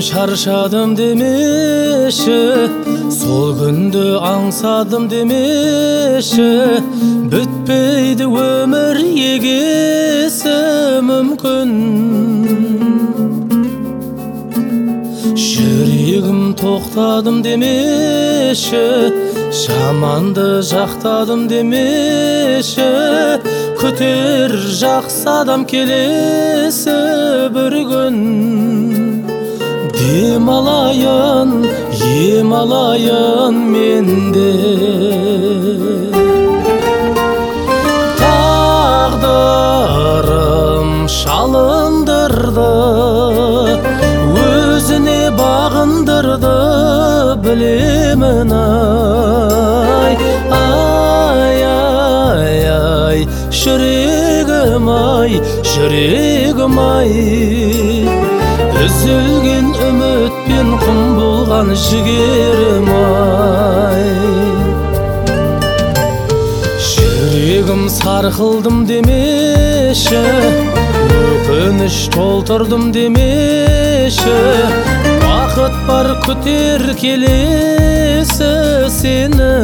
шаршадым демеші, сол күнді аңсадым демеші, бүтпейді өмір егесі мүмкін. Жүрегім тоқтадым демеші, жаманды жақтадым демеші, күтер жақсы адам келесі бір күн. Дем алайын, ем алайын менде. Тағдырым шалындырды, өзіне бағындырды, білемін ай. Ай, ай, ай, жүрегім ай, жүрегім ай. Үзілген үмітпен құм болған жігерім ай. Жүрегім сарқылдым демеші, өкініш толтырдым демеші, бақыт бар күтер келесі сені.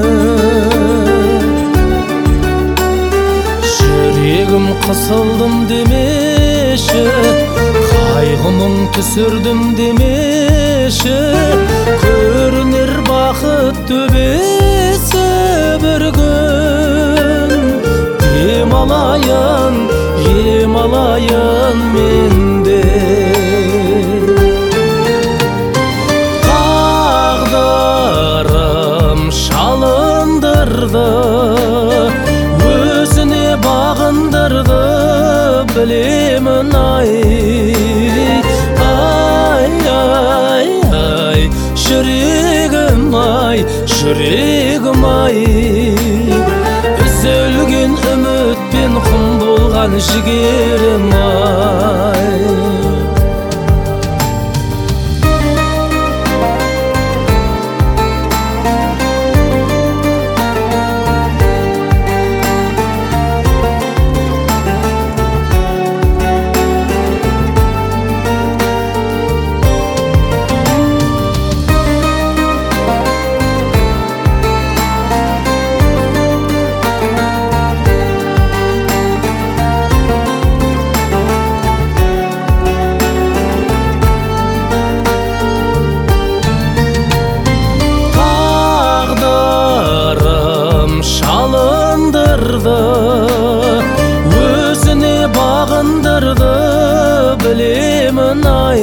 Жүрегім қысылдым демеші, қайғымың түсірдім демеші, көрінер бақыт төбесі бір күн. Ем алайын, ем алайын менде. Тағдырым шалындырды, өзіне бағындырды, білемін ай. Ай, ай, ай, жүрегім ай, жүрегім ай. Үзілген үмітпен құм болған жігерім ай. Өзіне бағындырды, білемін ай.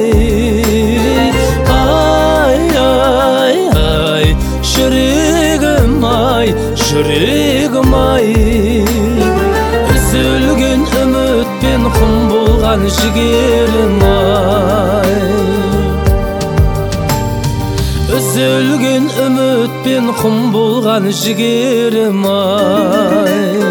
Ай, ай, ай, жүрегім ай, жүрегім ай. Үзілген үмітпен құм болған жігерім ай. Үзілген үмітпен құм болған жігерім ай.